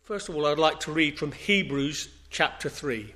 First of all, I'd like to read from Hebrews chapter 3.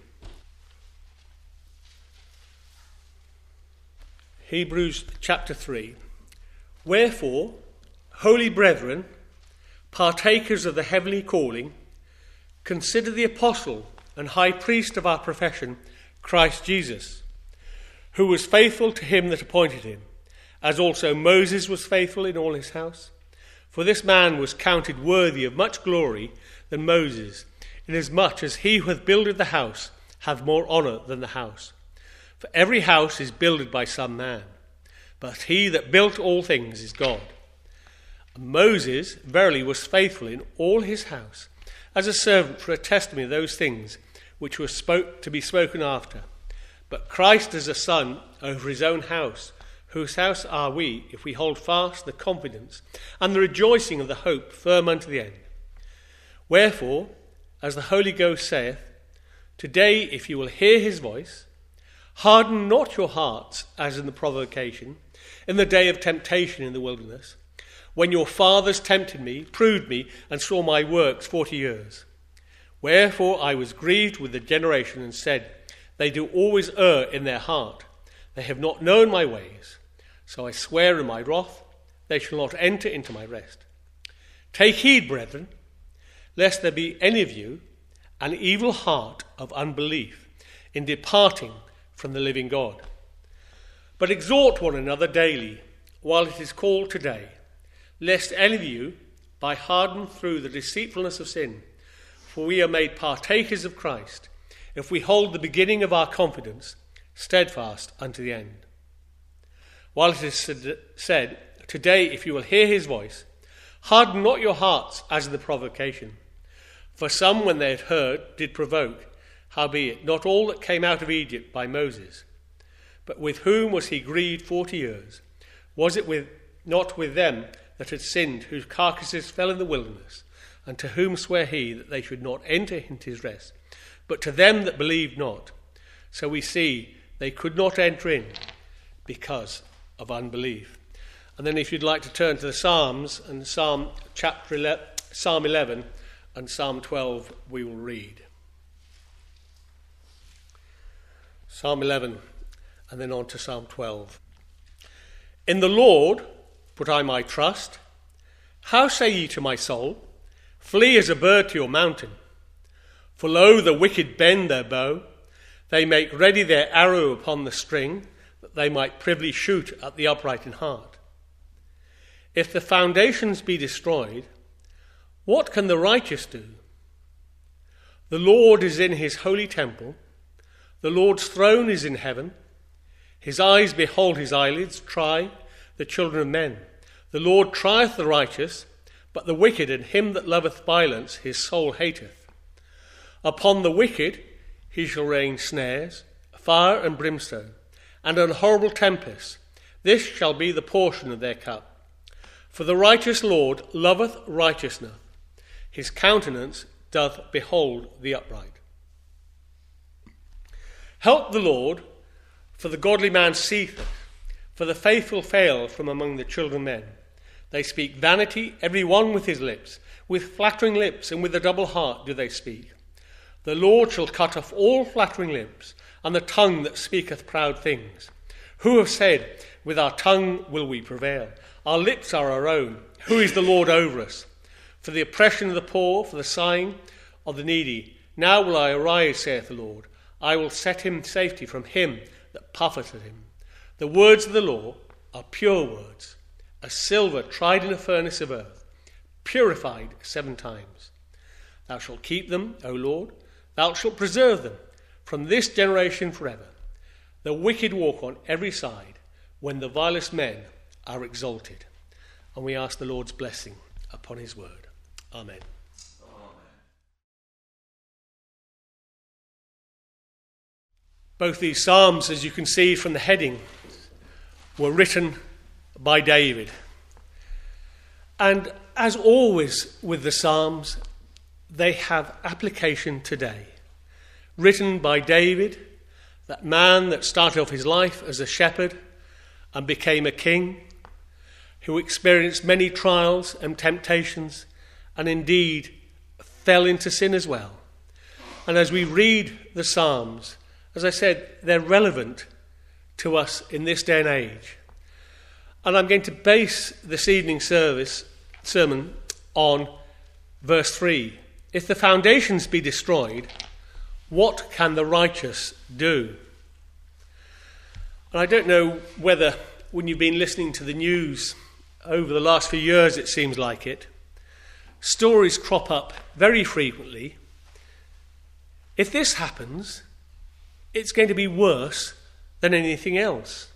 Hebrews chapter 3. Wherefore, holy brethren, partakers of the heavenly calling, consider the apostle and high priest of our profession, Christ Jesus, who was faithful to him that appointed him, as also Moses was faithful in all his house. For this man was counted worthy of much glory than Moses, inasmuch as he who hath builded the house hath more honour than the house. For every house is builded by some man, but he that built all things is God. And Moses verily was faithful in all his house, as a servant for a testimony of those things which were to be spoken after. But Christ as a son over his own house, whose house are we, if we hold fast the confidence and the rejoicing of the hope firm unto the end. Wherefore, as the Holy Ghost saith, today if you will hear his voice, harden not your hearts as in the provocation, in the day of temptation in the wilderness, when your fathers tempted me, proved me, and saw my works 40 years. Wherefore I was grieved with the generation, and said, they do always err in their heart. They have not known my ways. So I swear in my wrath, they shall not enter into my rest. Take heed, brethren, lest there be any of you an evil heart of unbelief in departing from the living God. But exhort one another daily, while it is called today, lest any of you be hardened through the deceitfulness of sin. For we are made partakers of Christ, if we hold the beginning of our confidence steadfast unto the end. While it is said, today if you will hear his voice, harden not your hearts as in the provocation. For some, when they had heard, did provoke, howbeit not all that came out of Egypt by Moses. But with whom was he grieved 40 years? Was it not with them that had sinned, whose carcasses fell in the wilderness? And to whom sware he that they should not enter into his rest? But to them that believed not. So we see they could not enter in because of unbelief. And then if you'd like to turn to the Psalms, and Psalm 11 and Psalm 12 we will read. Psalm 11 and then on to Psalm 12. In the Lord put I my trust. How say ye to my soul, flee as a bird to your mountain? For lo, the wicked bend their bow. They make ready their arrow upon the string, that they might privily shoot at the upright in heart. If the foundations be destroyed, what can the righteous do? The Lord is in his holy temple. The Lord's throne is in heaven. His eyes behold, his eyelids try the children of men. The Lord trieth the righteous, but the wicked and him that loveth violence his soul hateth. Upon the wicked he shall rain snares, fire and brimstone, and an horrible tempest. This shall be the portion of their cup. For the righteous Lord loveth righteousness. His countenance doth behold the upright. Help the Lord, for the godly man ceaseth, for the faithful fail from among the children of men. They speak vanity, every one with his lips. With flattering lips and with a double heart do they speak. The Lord shall cut off all flattering lips, and the tongue that speaketh proud things. Who have said, with our tongue will we prevail? Our lips are our own. Who is the Lord over us? For the oppression of the poor, for the sighing of the needy. Now will I arise, saith the Lord. I will set him safety from him that puffeth at him. The words of the law are pure words, as silver tried in a furnace of earth, purified 7 times. Thou shalt keep them, O Lord. Thou shalt preserve them from this generation forever. The wicked walk on every side, when the vilest men are exalted. And we ask the Lord's blessing upon his word. Amen. Both these psalms, as you can see from the heading, were written by David. And as always with the psalms, they have application today. Written by David, that man that started off his life as a shepherd and became a king, who experienced many trials and temptations, and indeed fell into sin as well. And as we read the Psalms, as I said, they're relevant to us in this day and age. And I'm going to base this evening's sermon on verse 3. If the foundations be destroyed, what can the righteous do? And I don't know whether, when you've been listening to the news over the last few years, it seems like it, stories crop up very frequently. If this happens, it's going to be worse than anything else.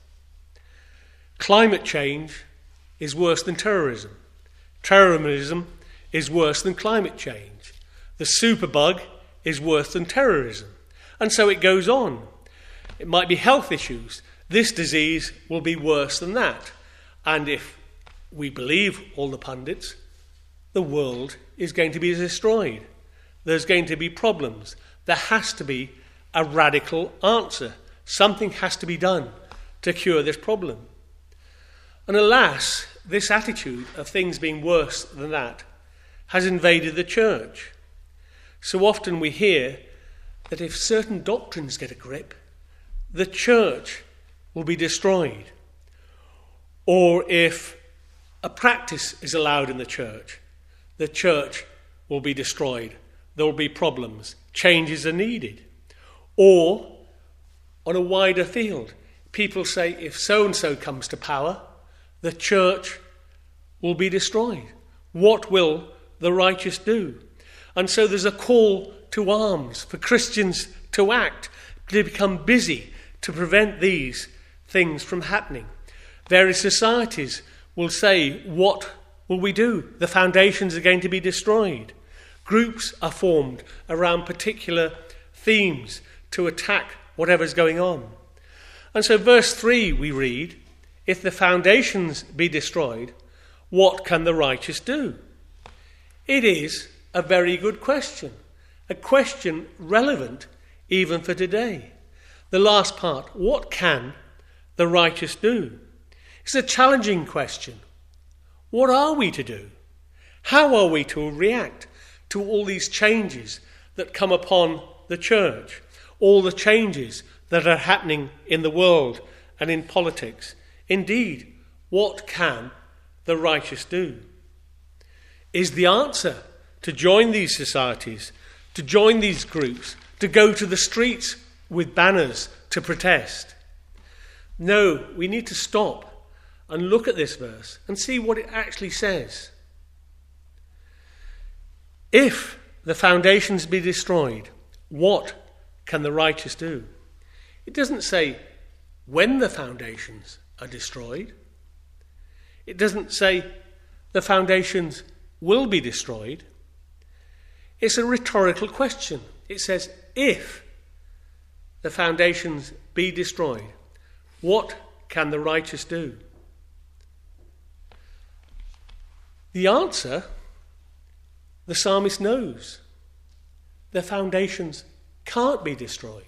Climate change is worse than terrorism. Terrorism is worse than climate change. The superbug is worse than terrorism. And so it goes on. It might be health issues. This disease will be worse than that. And if we believe all the pundits, the world is going to be destroyed. There's going to be problems. There has to be a radical answer. Something has to be done to cure this problem. And alas, this attitude of things being worse than that has invaded the church. So often we hear that if certain doctrines get a grip, the church will be destroyed. Or if a practice is allowed in the church will be destroyed. There will be problems. Changes are needed. Or, on a wider field, people say if so-and-so comes to power, the church will be destroyed. What will the righteous do? And so there's a call to arms for Christians to act, to become busy, to prevent these things from happening. Various societies will say, what will we do? The foundations are going to be destroyed. Groups are formed around particular themes to attack whatever's going on. And so verse 3 we read, if the foundations be destroyed, what can the righteous do? It is a very good question, a question relevant even for today. The last part, what can the righteous do? It's a challenging question. What are we to do? How are we to react to all these changes that come upon the church, all the changes that are happening in the world and in politics? Indeed, what can the righteous do? Is the answer to join these societies, to join these groups, to go to the streets with banners to protest? No, we need to stop and look at this verse and see what it actually says. If the foundations be destroyed, what can the righteous do? It doesn't say when the foundations are destroyed. It doesn't say the foundations will be destroyed. It's a rhetorical question. It says, if the foundations be destroyed, what can the righteous do? The answer, the psalmist knows. The foundations can't be destroyed.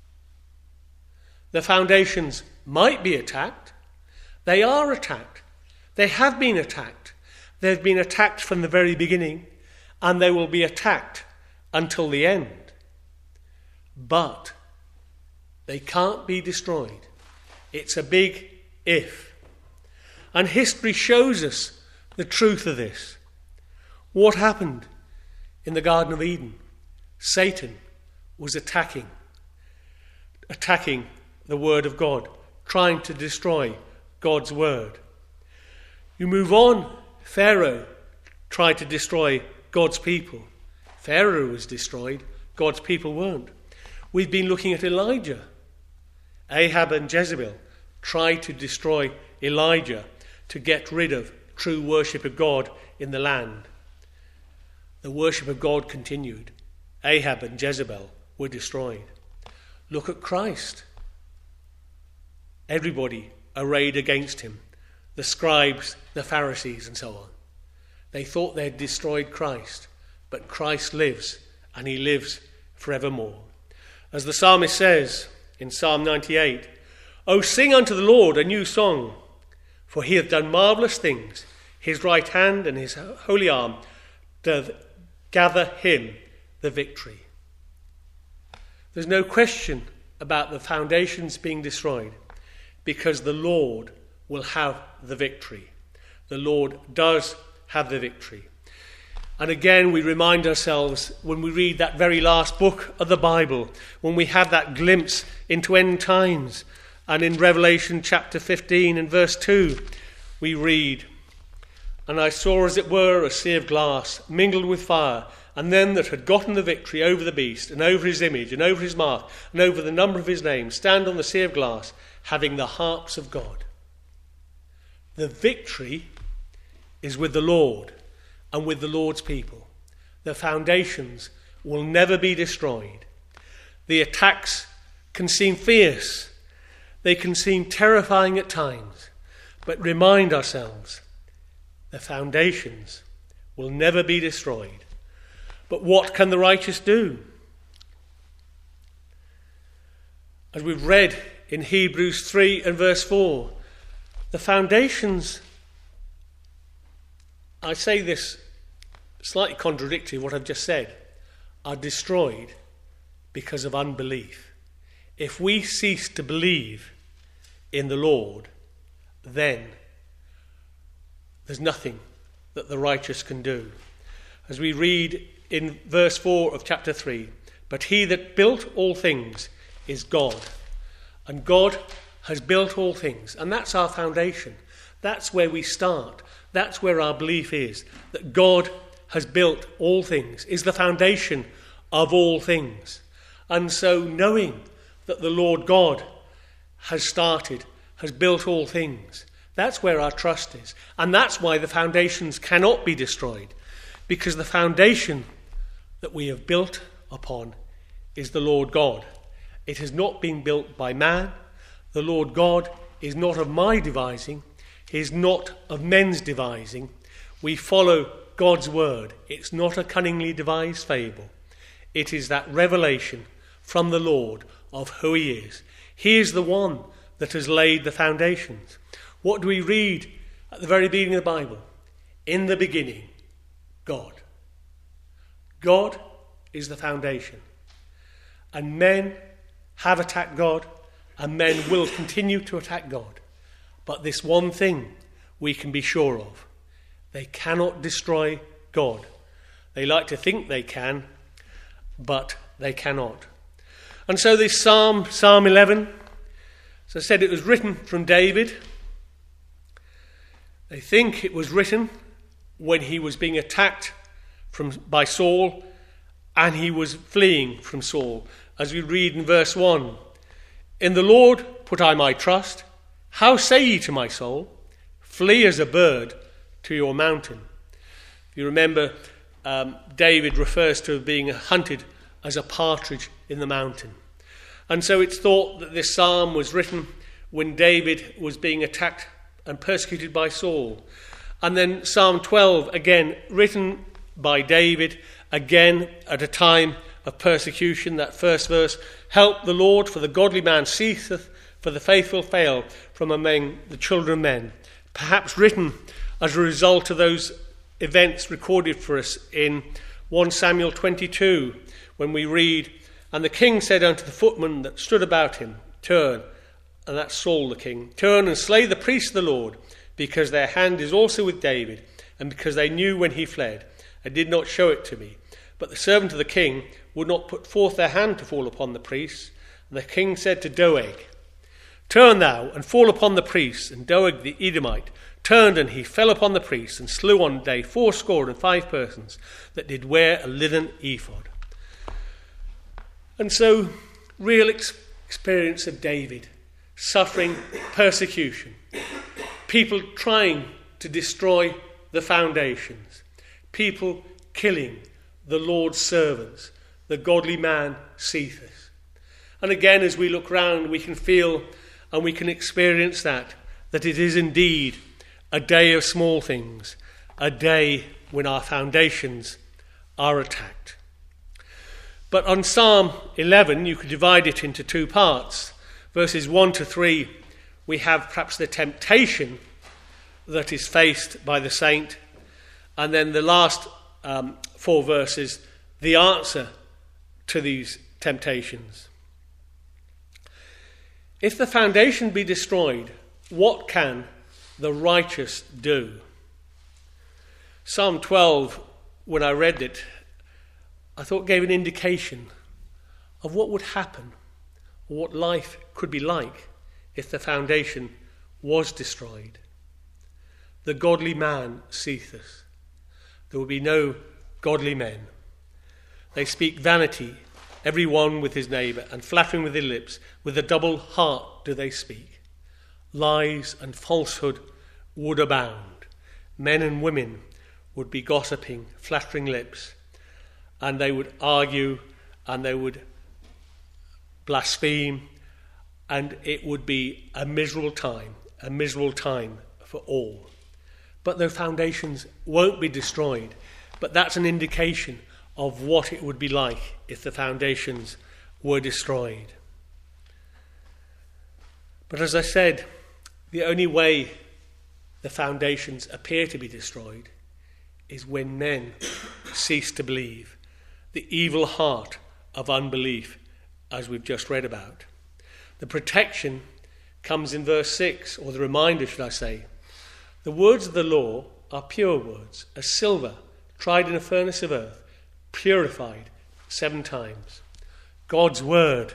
The foundations might be attacked. They are attacked. They have been attacked. They've been attacked from the very beginning, and they will be attacked until the end. But they can't be destroyed. It's a big if. And history shows us the truth of this. What happened in the Garden of Eden? Satan was attacking the word of God, trying to destroy God's word. You move on, Pharaoh tried to destroy God's people. Pharaoh was destroyed, God's people weren't. We've been looking at Elijah. Ahab and Jezebel tried to destroy Elijah to get rid of true worship of God in the land. The worship of God continued. Ahab and Jezebel were destroyed. Look at Christ. Everybody arrayed against him. The scribes, the Pharisees, and so on. They thought they had destroyed Christ, but Christ lives, and he lives forevermore. As the psalmist says in Psalm 98, "O sing unto the Lord a new song, for he hath done marvellous things. His right hand and his holy arm doth gather him the victory. There's no question about the foundations being destroyed, because the Lord will have the victory. The Lord does have the victory. And again, we remind ourselves when we read that very last book of the Bible, when we have that glimpse into end times, and in Revelation chapter 15 and verse 2, we read, "And I saw as it were a sea of glass mingled with fire, and them that had gotten the victory over the beast, and over his image, and over his mark, and over the number of his name, stand on the sea of glass, having the harps of God." The victory is with the Lord and with the Lord's people. The foundations will never be destroyed. The attacks can seem fierce. They can seem terrifying at times. But remind ourselves, the foundations will never be destroyed. But what can the righteous do? As we've read in Hebrews 3 and verse 4, the foundations, I say this slightly contradictory what I've just said, are destroyed because of unbelief. If we cease to believe in the Lord, then there's nothing that the righteous can do. As we read in verse 4 of chapter 3, "But he that built all things is God." And God has built all things. And that's our foundation. That's where we start. That's where our belief is. That God has built all things, is the foundation of all things. And so knowing that the Lord God has started, has built all things, that's where our trust is. And that's why the foundations cannot be destroyed. Because the foundation that we have built upon is the Lord God. It has not been built by man. The Lord God is not of my devising. He is not of men's devising. We follow God's word. It's not a cunningly devised fable. It is that revelation from the Lord of who he is. He is the one that has laid the foundations. What do we read at the very beginning of the Bible? In the beginning, God. God is the foundation. And men have attacked God, and men will continue to attack God. But this one thing we can be sure of: they cannot destroy God. They like to think they can, but they cannot. And so this Psalm 11, as I said, it was written from David. They think it was written when he was being attacked by Saul, and he was fleeing from Saul. As we read in verse 1, "In the Lord put I my trust. How say ye to my soul, flee as a bird to your mountain?" If you remember, David refers to being hunted as a partridge in the mountain. And so it's thought that this psalm was written when David was being attacked and persecuted by Saul. And then Psalm 12, again, written by David, again at a time of persecution. That first verse, "Help the Lord, for the godly man ceaseth, for the faithful fail from among the children of men." Perhaps written as a result of those events recorded for us in 1 Samuel 22, when we read, "And the king said unto the footmen that stood about him, Turn," and that's Saul the king, "turn and slay the priests of the Lord, because their hand is also with David, and because they knew when he fled, and did not show it to me. But the servant of the king would not put forth their hand to fall upon the priests. And the king said to Doeg, Turn thou and fall upon the priests. And Doeg the Edomite turned, and he fell upon the priests, and slew on a day 75 persons that did wear a linen ephod." And so, real experience of David, suffering persecution, people trying to destroy the foundations, people killing the Lord's servants, the godly man Cephas. And again, as we look round, we can feel and we can experience that it is indeed a day of small things, a day when our foundations are attacked. But on Psalm 11, you could divide it into two parts. Verses 1 to 3, we have perhaps the temptation that is faced by the saint. And then the last 4 verses the answer to these temptations. If the foundation be destroyed, what can the righteous do? Psalm 12, when I read it, I thought gave an indication of what would happen, or what life could be like if the foundation was destroyed. The godly man ceaseth. There will be no godly men. They speak vanity, every one with his neighbour, and flattering with their lips, with a double heart do they speak. Lies and falsehood would abound. Men and women would be gossiping, flattering lips, and they would argue, and they would blaspheme, and it would be a miserable time for all. But the foundations won't be destroyed, but that's an indication of what it would be like if the foundations were destroyed. But as I said, the only way the foundations appear to be destroyed is when men cease to believe, the evil heart of unbelief, as we've just read about. The protection comes in verse 6, or the reminder, should I say. The words of the law are pure words, as silver tried in a furnace of earth, purified 7 times. God's word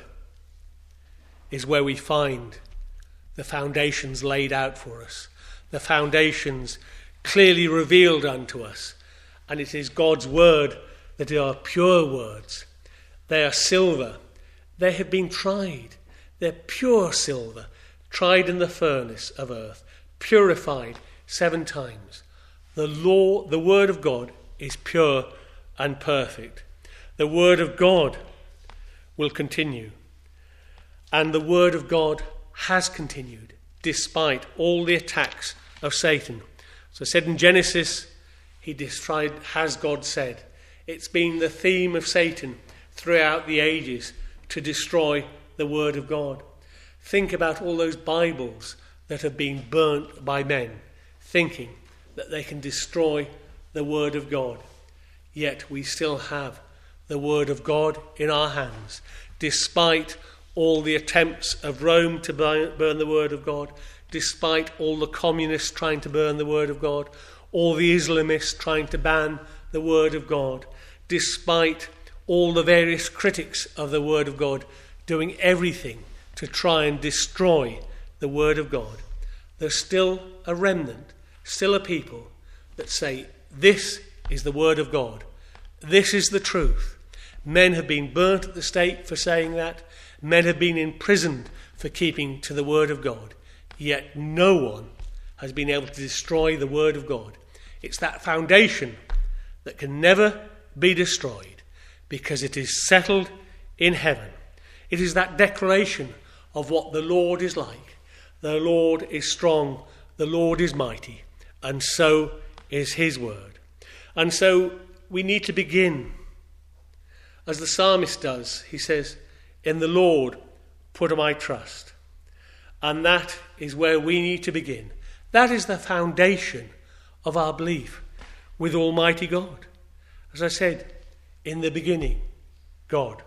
is where we find the foundations laid out for us, the foundations clearly revealed unto us. And it is God's word that are pure words. They are silver. They have been tried. They're pure silver, tried in the furnace of earth, purified 7 times. The law, the word of God, is pure and perfect. The word of God will continue. And the word of God has continued, despite all the attacks of Satan. So I said in Genesis, he described, has God said. It's been the theme of Satan throughout the ages to destroy the word of God. Think about all those Bibles that have been burnt by men, thinking that they can destroy the word of God. Yet we still have the word of God in our hands, despite all the attempts of Rome to burn the word of God, despite all the communists trying to burn the word of God, all the Islamists trying to ban the word of God, despite all the various critics of the word of God doing everything to try and destroy the word of God. There's still a remnant, still a people that say, this is the word of God. This is the truth. Men have been burnt at the stake for saying that. Men have been imprisoned for keeping to the word of God. Yet no one has been able to destroy the word of God. It's that foundation that can never be destroyed because it is settled in heaven. It is that declaration of what the Lord is like. The Lord is strong, the Lord is mighty, and so is his word. And so we need to begin, as the psalmist does. He says, in the Lord put my trust. And that is where we need to begin. That is the foundation of our belief with Almighty God. As I said, in the beginning, God.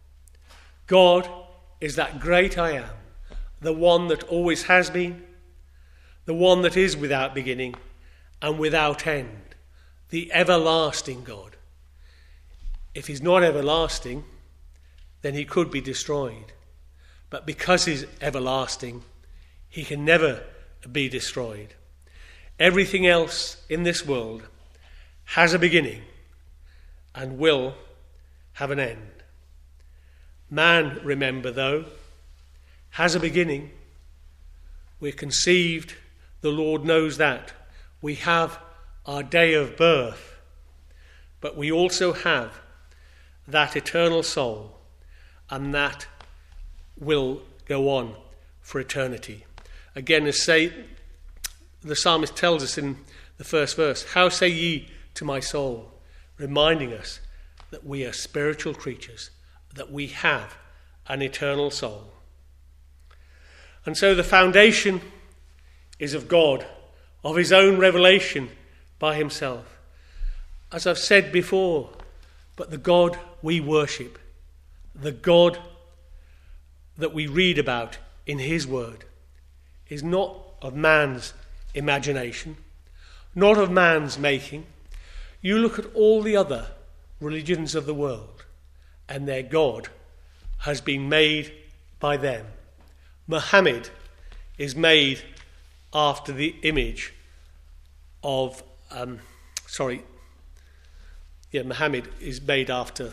God is that great I am, the one that always has been, the one that is without beginning and without end, the everlasting God. If he's not everlasting, then he could be destroyed. But because he's everlasting, he can never be destroyed. Everything else in this world has a beginning and will have an end. Man, remember, though, has a beginning. We're conceived, the Lord knows that. We have our day of birth, but we also have that eternal soul, and that will go on for eternity. Again, as the psalmist tells us in the first verse, how say ye to my soul, reminding us that we are spiritual creatures, that we have an eternal soul. And so the foundation is of God, of his own revelation by himself. as I've said before, but the God we worship, the God that we read about in his word, is not of man's imagination, not of man's making. You look at all the other religions of the world, and their God has been made by them. Muhammad is made after the image of... Muhammad is made after...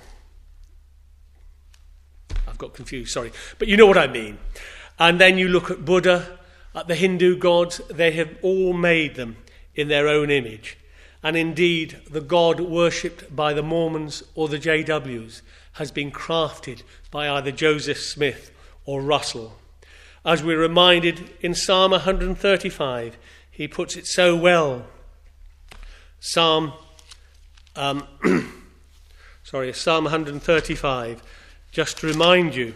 I've got confused, sorry. But you know what I mean. And then you look at Buddha, at the Hindu gods, they have all made them in their own image. And indeed, the God worshipped by the Mormons or the JWs has been crafted by either Joseph Smith or Russell. As we're reminded in Psalm 135, he puts it so well. Psalm 135, just to remind you.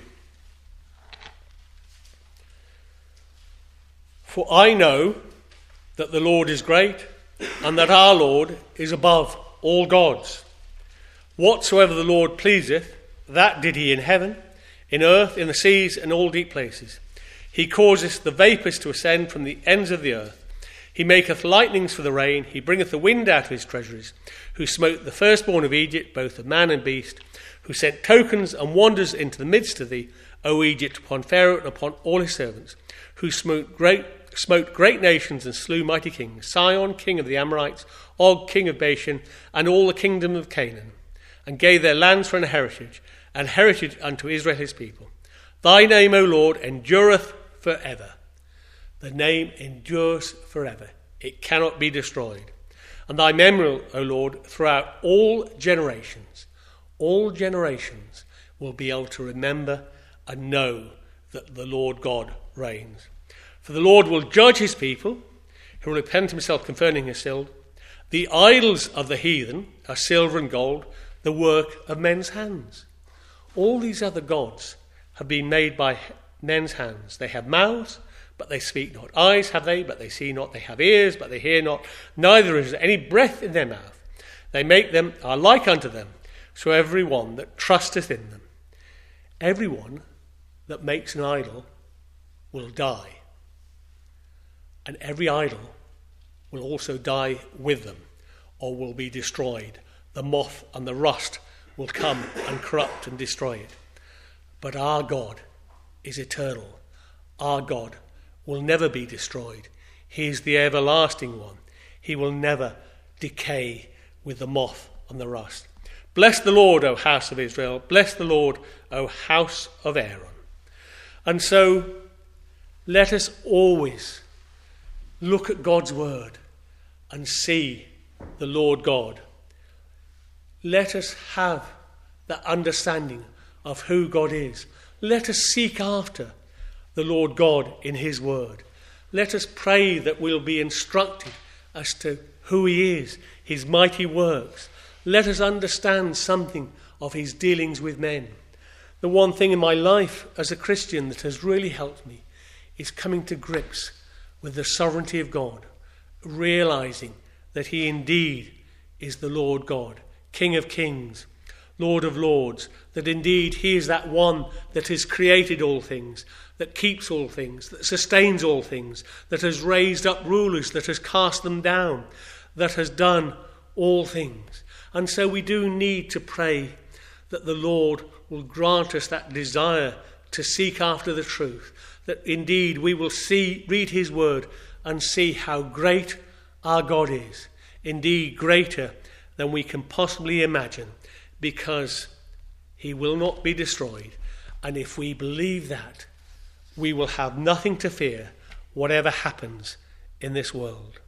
For I know that the Lord is great, and that our Lord is above all gods. Whatsoever the Lord pleaseth, that did he in heaven, in earth, in the seas, and all deep places. He causeth the vapours to ascend from the ends of the earth. He maketh lightnings for the rain. He bringeth the wind out of his treasuries. Who smote the firstborn of Egypt, both of man and beast. Who sent tokens and wonders into the midst of thee, O Egypt, upon Pharaoh and upon all his servants. Who smote great nations and slew mighty kings. Sihon, king of the Amorites, Og, king of Bashan, and all the kingdom of Canaan. And gave their lands for an heritage unto Israel his people. Thy name, O Lord, endureth forever. The name endures forever. It cannot be destroyed. And thy memory, O Lord, throughout all generations will be able to remember and know that the Lord God reigns. For the Lord will judge his people, who will repent himself concerning his silt. The idols of the heathen are silver and gold, the work of men's hands. All these other gods have been made by men's hands. They have mouths, but they speak not. Eyes have they, but they see not. They have ears, but they hear not. Neither is there any breath in their mouth. They make them, are like unto them. So every one that trusteth in them, every one that makes an idol will die. And every idol will also die with them, or will be destroyed. The moth and the rust will come and corrupt and destroy it. But our God is eternal. Our God will never be destroyed. He is the everlasting one. He will never decay with the moth and the rust. Bless the Lord, O house of Israel. Bless the Lord, O house of Aaron. And so let us always look at God's word and see the Lord God. Let us have that understanding of who God is. Let us seek after the Lord God in his word. Let us pray that we'll be instructed as to who he is, his mighty works. Let us understand something of his dealings with men. The one thing in my life as a Christian that has really helped me is coming to grips with the sovereignty of God, realizing that he indeed is the Lord God, King of kings, Lord of lords, that indeed he is that one that has created all things, that keeps all things, that sustains all things, that has raised up rulers, that has cast them down, that has done all things. And so we do need to pray that the Lord will grant us that desire to seek after the truth, that indeed we will read his word and see how great our God is, indeed greater than we can possibly imagine, because he will not be destroyed. And if we believe that, we will have nothing to fear whatever happens in this world.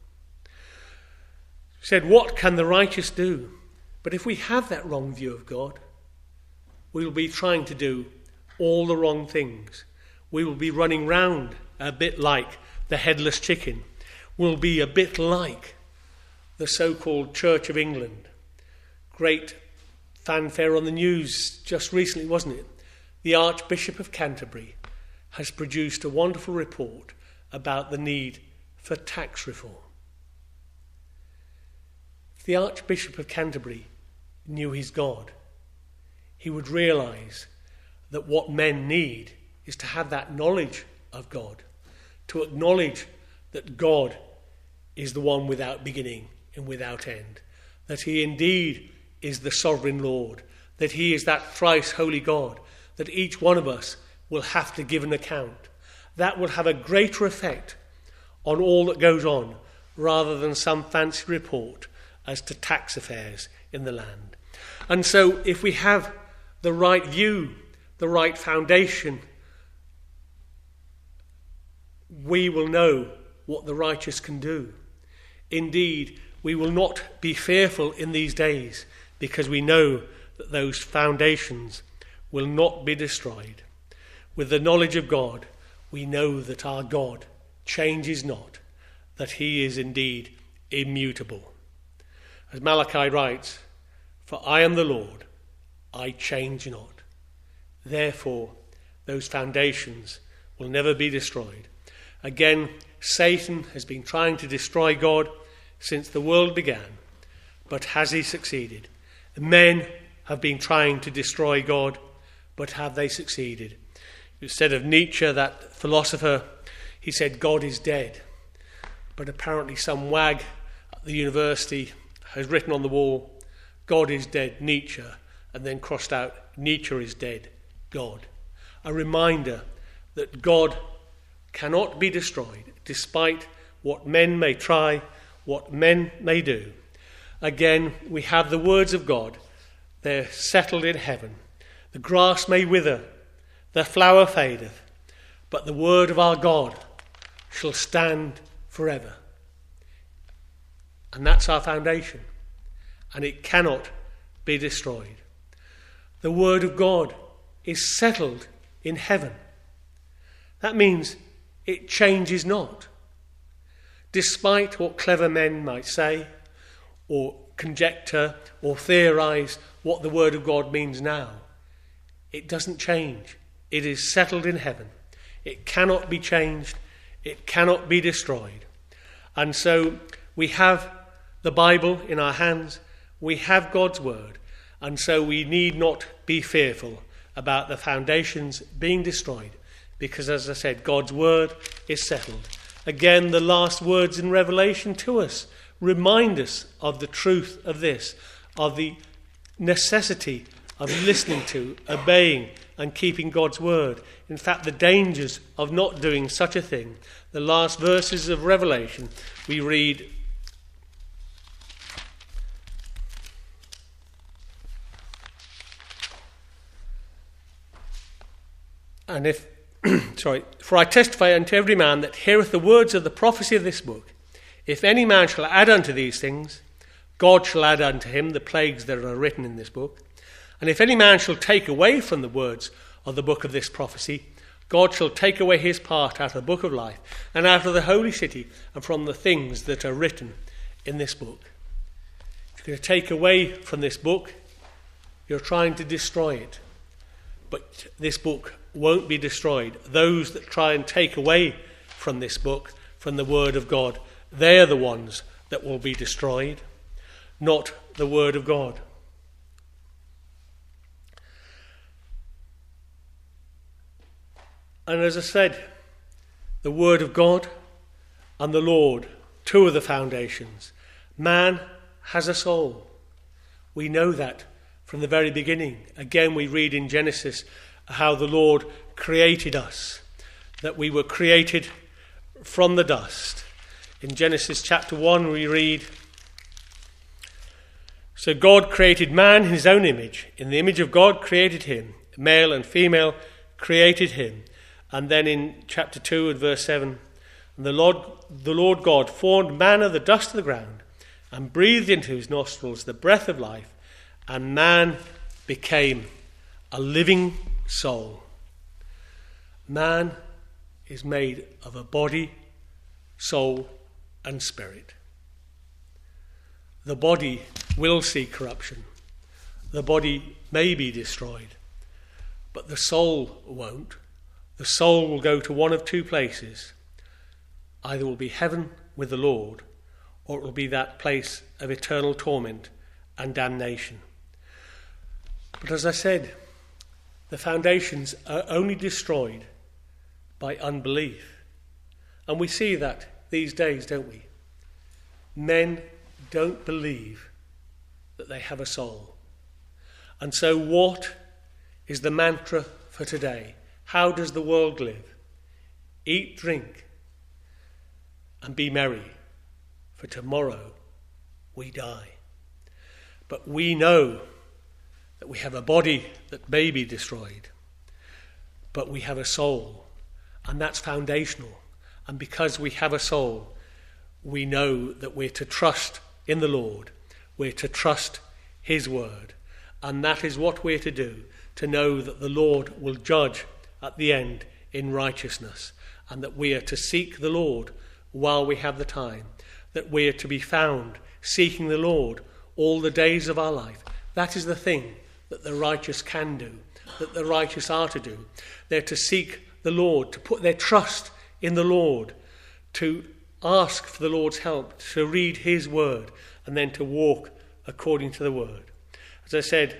He said, what can the righteous do? But if we have that wrong view of God, we will be trying to do all the wrong things. We will be running round a bit like the headless chicken. We'll be a bit like the so-called Church of England. Great fanfare on the news just recently, wasn't it? The Archbishop of Canterbury has produced a wonderful report about the need for tax reform. If the Archbishop of Canterbury knew his God, he would realise that what men need is to have that knowledge of God, to acknowledge that God is the one without beginning and without end, that he indeed is the sovereign Lord, that he is that thrice holy God, that each one of us will have to give an account. That will have a greater effect on all that goes on rather than some fancy report as to tax affairs in the land. And so if we have the right view, the right foundation, we will know what the righteous can do. Indeed, we will not be fearful in these days because we know that those foundations will not be destroyed. With the knowledge of God, we know that our God changes not, that he is indeed immutable. As Malachi writes, "For I am the Lord, I change not." Therefore, those foundations will never be destroyed. Again, Satan has been trying to destroy God since the world began, but has he succeeded? Men have been trying to destroy God, but have they succeeded? It said of Nietzsche, that philosopher, he said, "God is dead." But apparently some wag at the university has written on the wall, "God is dead, Nietzsche," and then crossed out, "Nietzsche is dead, God." A reminder that God cannot be destroyed, despite what men may try, what men may do. Again, we have the words of God. They're settled in heaven. The grass may wither, the flower fadeth, but the word of our God shall stand forever. And that's our foundation, and it cannot be destroyed. The word of God is settled in heaven. That means it changes not. Despite what clever men might say, or conjecture, or theorize what the word of God means now, it doesn't change. It is settled in heaven. It cannot be changed. It cannot be destroyed. And so we have the Bible in our hands. We have God's word. And so we need not be fearful about the foundations being destroyed, because, as I said, God's word is settled. Again, the last words in Revelation to us remind us of the truth of this, of the necessity of listening to, obeying, and keeping God's word. In fact, the dangers of not doing such a thing. The last verses of Revelation, we read, "For I testify unto every man that heareth the words of the prophecy of this book. If any man shall add unto these things, God shall add unto him the plagues that are written in this book. And if any man shall take away from the words of the book of this prophecy, God shall take away his part out of the book of life, and out of the holy city, and from the things that are written in this book." If you're going to take away from this book, you're trying to destroy it. But this book won't be destroyed. Those that try and take away from this book, from the word of God, they are the ones that will be destroyed, not the word of God. And as I said, the word of God and the Lord, two of the foundations. Man has a soul. We know that from the very beginning. Again, we read in Genesis how the Lord created us, that we were created from the dust. In Genesis chapter 1 we read, "So God created man in his own image. In the image of God created him. Male and female created him." And then in chapter 2 and verse 7, "And the Lord God formed man of the dust of the ground and breathed into his nostrils the breath of life, and man became a living soul." Man is made of a body, soul, and spirit. The body will see corruption. The body may be destroyed, but the soul won't. The soul will go to one of two places. Either will be heaven with the Lord, or it will be that place of eternal torment and damnation. But as I said, the foundations are only destroyed by unbelief. And we see that these days, don't we? Men don't believe that they have a soul. And so what is the mantra for today? How does the world live? Eat, drink, and be merry, for tomorrow we die. But we know that we have a body that may be destroyed, but we have a soul, and that's foundational. And because we have a soul, we know that we're to trust in the Lord, we're to trust his word, and that is what we're to do, to know that the Lord will judge at the end in righteousness, and that we are to seek the Lord while we have the time, that we are to be found seeking the Lord all the days of our life. That is the thing that the righteous can do, that the righteous are to do. They're to seek the Lord, to put their trust in the Lord, to ask for the Lord's help, to read his word, and then to walk according to the word. As I said,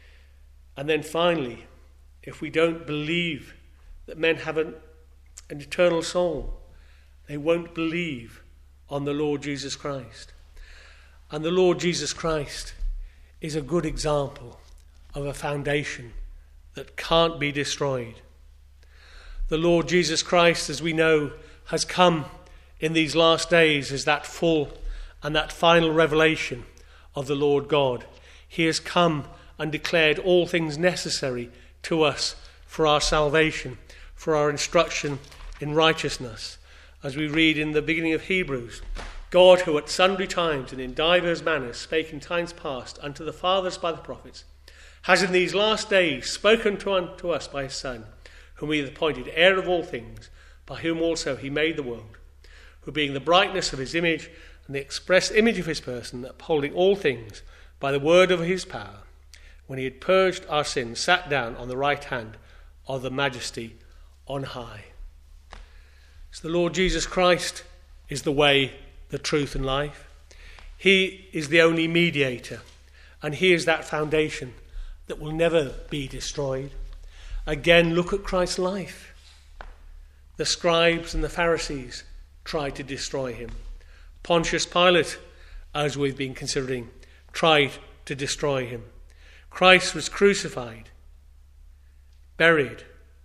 and then finally, if we don't believe that men have an eternal soul, they won't believe on the Lord Jesus Christ. And the Lord Jesus Christ is a good example of a foundation that can't be destroyed. The Lord Jesus Christ, as we know, has come in these last days as that full and that final revelation of the Lord God. He has come and declared all things necessary to us for our salvation, for our instruction in righteousness. As we read in the beginning of Hebrews, God, who at sundry times and in divers manners spake in times past unto the fathers by the prophets, has in these last days spoken unto us by his Son, whom he hath appointed heir of all things, by whom also he made the world, who being the brightness of his image and the express image of his person, upholding all things by the word of his power, when he had purged our sins, sat down on the right hand of the majesty on high. So the Lord Jesus Christ is the way, the truth, and life. He is the only mediator, and he is that foundation that will never be destroyed. Again, look at Christ's life. The scribes and the Pharisees tried to destroy him. Pontius Pilate, as we've been considering, tried to destroy him. Christ was crucified, buried,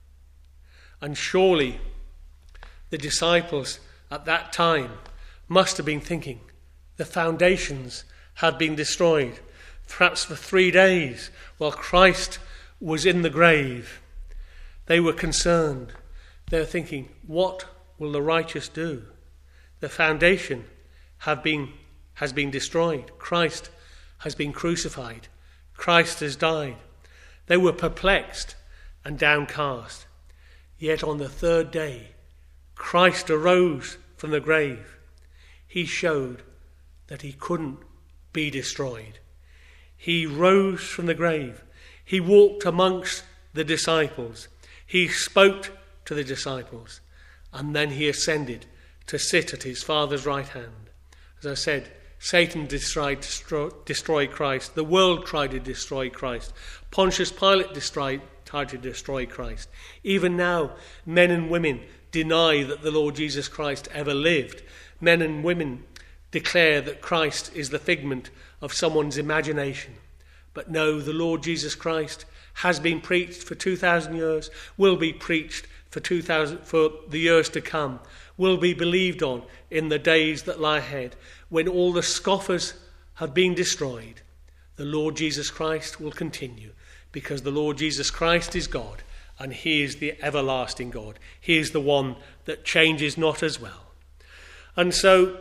and surely the disciples at that time must have been thinking the foundations had been destroyed, perhaps for 3 days while Christ was in the grave. They were concerned. They were thinking, what will the righteous do? The foundation has been destroyed. Christ has been crucified. Christ has died. They were perplexed and downcast. Yet on the third day, Christ arose from the grave. He showed that he couldn't be destroyed. He rose from the grave. He walked amongst the disciples. He spoke to the disciples. And then he ascended to sit at his Father's right hand. As I said, Satan tried to destroy Christ. The world tried to destroy Christ. Pontius Pilate tried to destroy Christ. Even now, men and women deny that the Lord Jesus Christ ever lived. Men and women declare that Christ is the figment of someone's imagination. But no, the Lord Jesus Christ has been preached for 2,000 years, will be preached for the years to come, will be believed on in the days that lie ahead. When all the scoffers have been destroyed, the Lord Jesus Christ will continue, because the Lord Jesus Christ is God, and he is the everlasting God. He is the one that changes not as well. And so,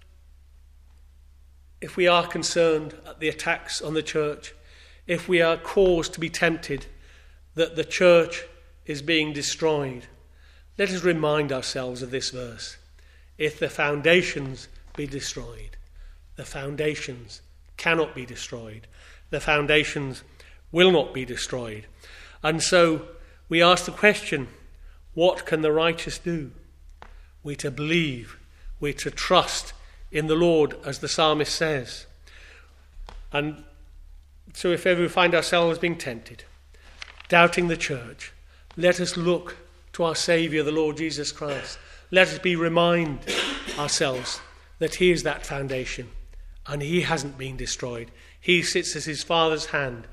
if we are concerned at the attacks on the church, if we are caused to be tempted that the church is being destroyed, let us remind ourselves of this verse. If the foundations be destroyed, the foundations cannot be destroyed. The foundations will not be destroyed. And so we ask the question, what can the righteous do? We're to believe, we're to trust in the Lord, as the psalmist says. And so if ever we find ourselves being tempted, doubting the church, let us look to our Saviour, the Lord Jesus Christ. Let us remind ourselves that he is that foundation and he hasn't been destroyed. He sits at his Father's hand,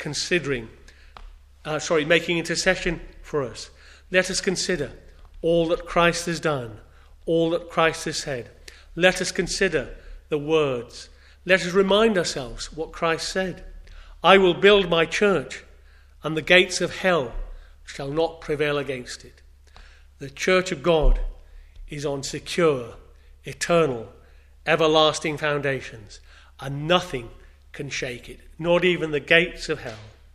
making intercession for us. Let us consider all that Christ has done, all that Christ has said. Let us consider the words. Let us remind ourselves what Christ said. I will build my church, and the gates of hell shall not prevail against it. The church of God is on secure, eternal, everlasting foundations, and nothing can shake it, not even the gates of hell.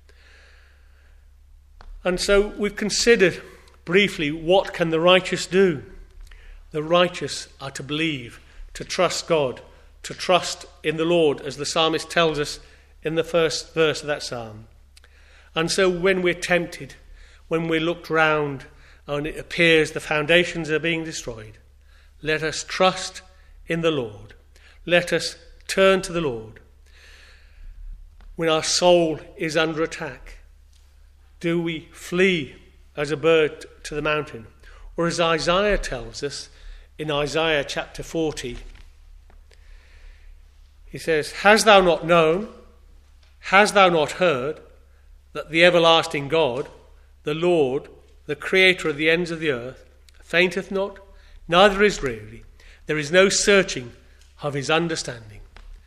And so we've considered briefly, what can the righteous do? The righteous are to believe, to trust God, to trust in the Lord, as the psalmist tells us in the first verse of that psalm. And so when we're tempted, when we're looked round and it appears the foundations are being destroyed, let us trust in the Lord. Let us turn to the Lord. When our soul is under attack, do we flee as a bird to the mountain? Or as Isaiah tells us in Isaiah chapter 40, he says, Hast thou not known, hast thou not heard, that the everlasting God, the Lord, the creator of the ends of the earth, fainteth not, neither is weary. There is no searching of his understanding.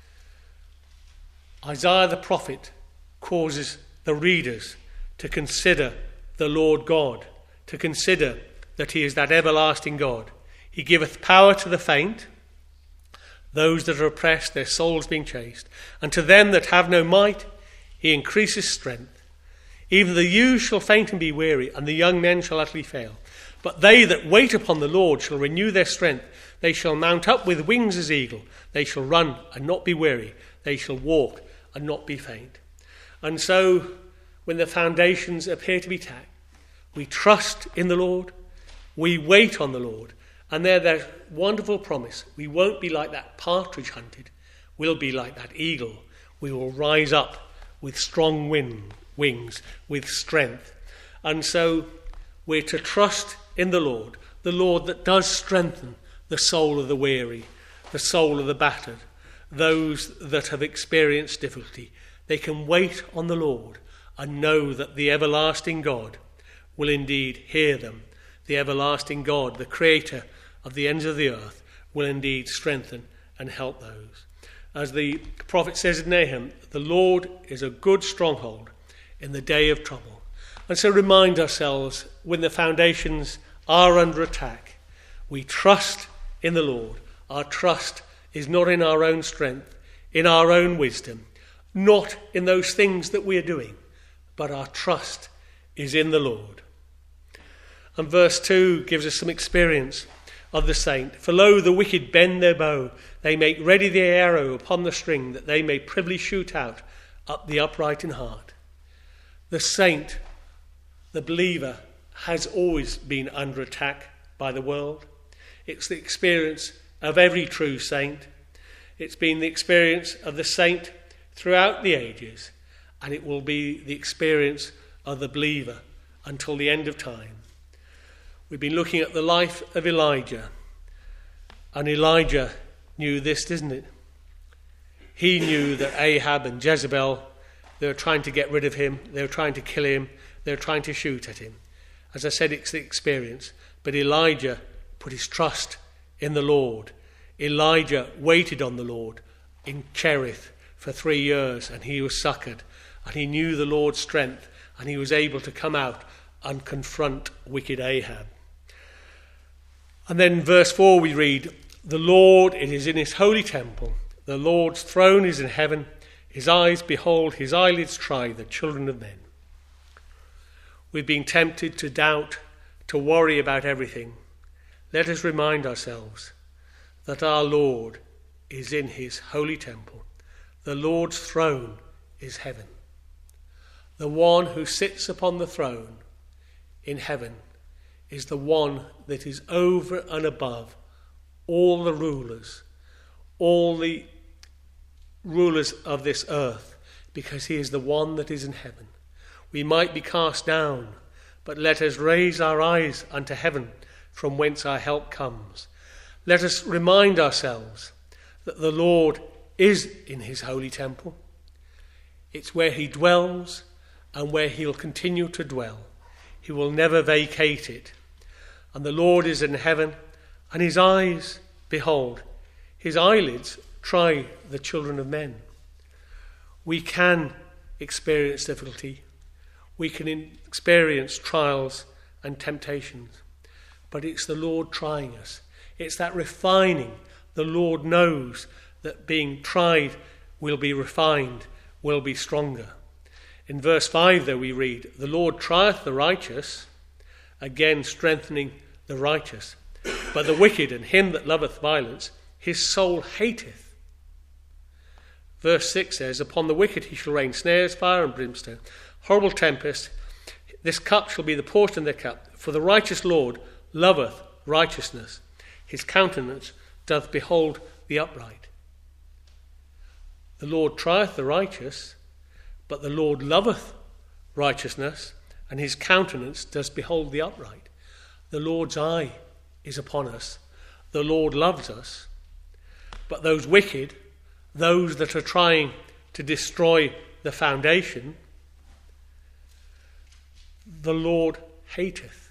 Isaiah the prophet causes the readers to consider the Lord God, to consider that he is that everlasting God. He giveth power to the faint, those that are oppressed, their souls being chased, and to them that have no might, he increases strength. Even the youths shall faint and be weary, and the young men shall utterly fail. But they that wait upon the Lord shall renew their strength. They shall mount up with wings as eagle. They shall run and not be weary. They shall walk and not be faint. And so, when the foundations appear to be attacked, we trust in the Lord. We wait on the Lord. And there's that wonderful promise. We won't be like that partridge hunted. We'll be like that eagle. We will rise up with strong wings, with strength. And so we're to trust in the Lord that does strengthen the soul of the weary, the soul of the battered, those that have experienced difficulty. They can wait on the Lord and know that the everlasting God will indeed hear them. The everlasting God, the creator of the ends of the earth, will indeed strengthen and help those. As the prophet says in Nahum, the Lord is a good stronghold in the day of trouble. And so remind ourselves, when the foundations are under attack, we trust in the Lord. Our trust is not in our own strength, in our own wisdom, not in those things that we are doing, but our trust is in the Lord. And verse 2 gives us some experience of the saint. For lo, the wicked bend their bow. They make ready the arrow upon the string, that they may privily shoot out up the upright in heart. The saint, the believer, has always been under attack by the world. It's the experience of every true saint. It's been the experience of the saint throughout the ages, and it will be the experience of the believer until the end of time. We've been looking at the life of Elijah, and Elijah knew this, didn't it? He knew that Ahab and Jezebel, they were trying to get rid of him, they were trying to kill him, they were trying to shoot at him. As I said, it's the experience. But Elijah put his trust in the Lord. Elijah waited on the Lord in Cherith for 3 years, and he was succoured, and he knew the Lord's strength, and he was able to come out and confront wicked Ahab. And then verse 4 we read, the Lord, it is in his holy temple. The Lord's throne is in heaven. His eyes behold, his eyelids try the children of men. We've been tempted to doubt, to worry about everything. Let us remind ourselves that our Lord is in his holy temple. The Lord's throne is heaven. The one who sits upon the throne in heaven is the one that is over and above all the rulers, all the rulers of this earth, because he is the one that is in heaven. We might be cast down, but let us raise our eyes unto heaven, from whence our help comes. Let us remind ourselves that the Lord is in his holy temple. It's where he dwells and where he'll continue to dwell. He will never vacate it. And the Lord is in heaven, and his eyes, behold, his eyelids try the children of men. We can experience difficulty. We can experience trials and temptations. But it's the Lord trying us. It's that refining. The Lord knows that being tried will be refined, will be stronger. In verse 5, though, we read, the Lord trieth the righteous, again strengthening the righteous. But the wicked and him that loveth violence, his soul hateth. Verse 6 says, upon the wicked he shall rain snares, fire and brimstone, horrible tempest. This cup shall be the portion of their cup. For the righteous Lord loveth righteousness. His countenance doth behold the upright. The Lord trieth the righteous, but the Lord loveth righteousness, and his countenance does behold the upright. The Lord's eye is upon us. The Lord loves us. But those wicked, those that are trying to destroy the foundation, the Lord hateth.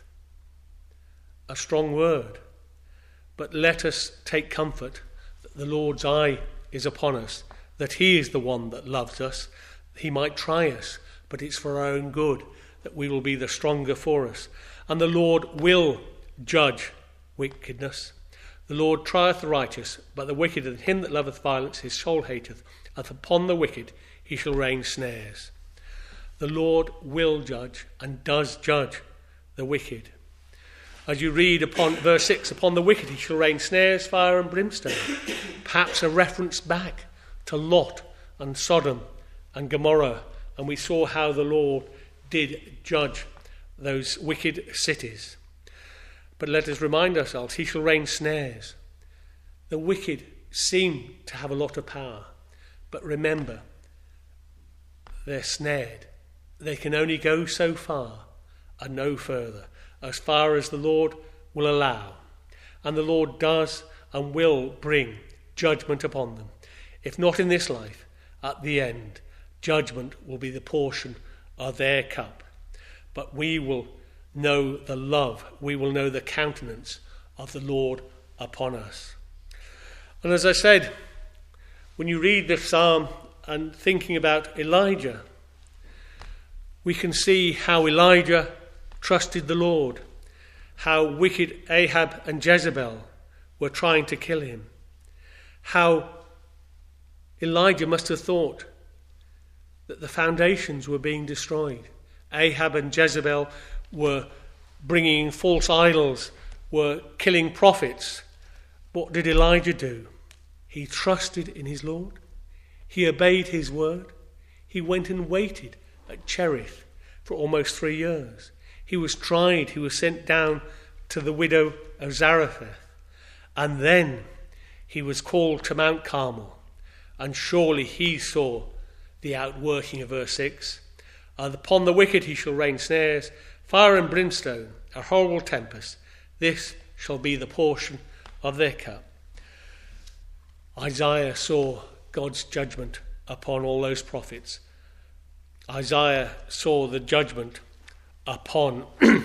A strong word. But let us take comfort that the Lord's eye is upon us, that he is the one that loves us. He might try us, but it's for our own good, that we will be the stronger for us. And the Lord will judge wickedness. The Lord trieth the righteous, but the wicked and him that loveth violence his soul hateth. And upon the wicked he shall rain snares. The Lord will judge and does judge the wicked. As you read upon verse 6, upon the wicked he shall rain snares, fire and brimstone. Perhaps a reference back to Lot and Sodom and Gomorrah. And we saw how the Lord did judge those wicked cities. But let us remind ourselves, he shall rain snares. The wicked seem to have a lot of power. But remember, they're snared. They can only go so far and no further, as far as the Lord will allow. And the Lord does and will bring judgment upon them. If not in this life, at the end, judgment will be the portion of their cup. But we will know the love, we will know the countenance of the Lord upon us. And as I said, when you read this psalm and thinking about Elijah, we can see how Elijah trusted the Lord, how wicked Ahab and Jezebel were trying to kill him, how Elijah must have thought that the foundations were being destroyed. Ahab and Jezebel were bringing false idols, were killing prophets. What did Elijah do? He trusted in his Lord. He obeyed his word. He went and waited at Cherith for almost 3 years. He was tried. He was sent down to the widow of Zarephath. And then he was called to Mount Carmel. And surely he saw the outworking of verse 6. And upon the wicked he shall rain snares, fire and brimstone, a horrible tempest. This shall be the portion of their cup. Isaiah saw God's judgment upon all those prophets. Isaiah saw the judgment upon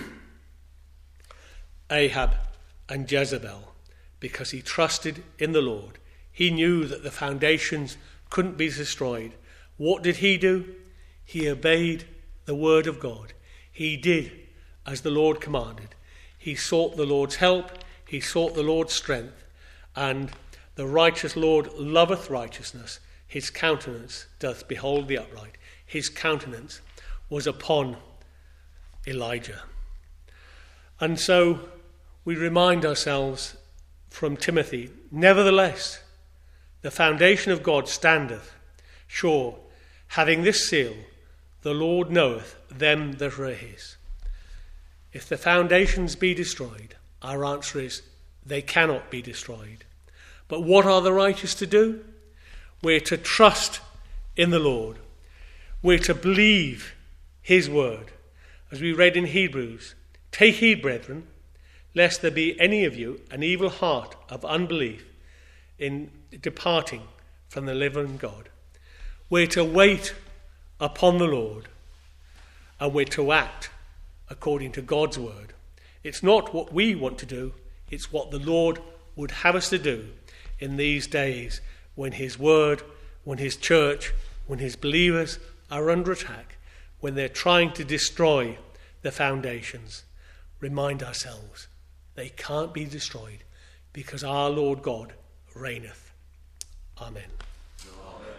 Ahab and Jezebel because he trusted in the Lord. He knew that the foundations couldn't be destroyed. What did he do? He obeyed the word of God. He did as the Lord commanded. He sought the Lord's help. He sought the Lord's strength. And the righteous Lord loveth righteousness. His countenance doth behold the upright. His countenance was upon Elijah. And so we remind ourselves from Timothy, nevertheless, the foundation of God standeth sure, having this seal, the Lord knoweth them that are his. If the foundations be destroyed, our answer is they cannot be destroyed. But what are the righteous to do? We're to trust in the Lord. We're to believe his word. As we read in Hebrews, take heed, brethren, lest there be any of you an evil heart of unbelief in departing from the living God. We're to wait upon the Lord, and we're to act according to God's word. It's not what we want to do, it's what the Lord would have us to do in these days when his word, when his church, when his believers are under attack, when they're trying to destroy the foundations. Remind ourselves, they can't be destroyed because our Lord God reigneth. Amen. Amen.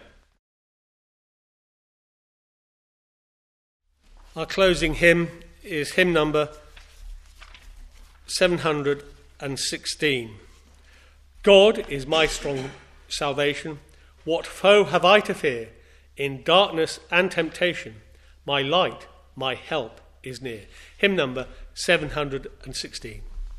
Our closing hymn is hymn number 716. God is my strong salvation. What foe have I to fear? In darkness and temptation, my light, my help is near. Hymn number 716.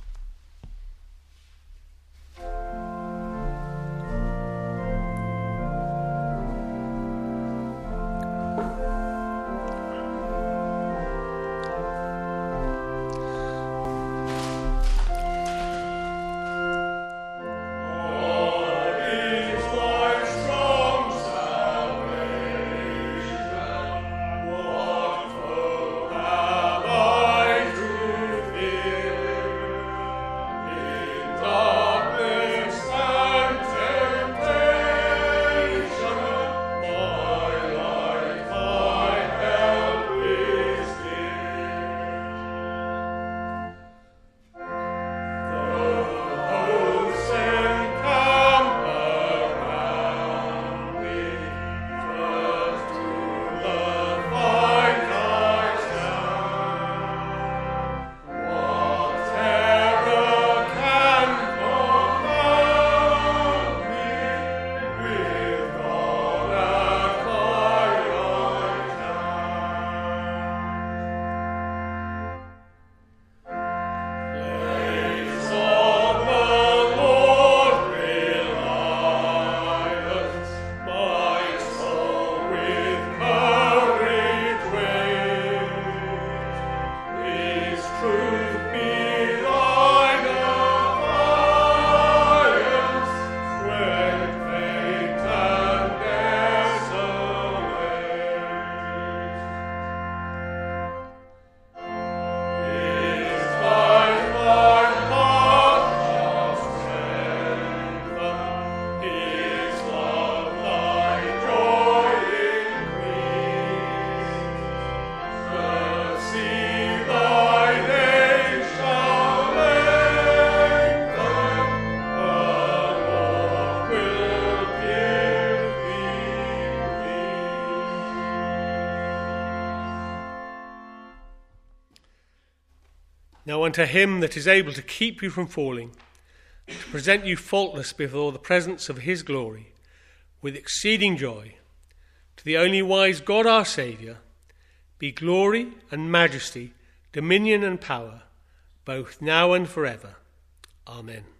Now unto him that is able to keep you from falling, to present you faultless before the presence of his glory, with exceeding joy, to the only wise God our Saviour, be glory and majesty, dominion and power, both now and forever. Amen.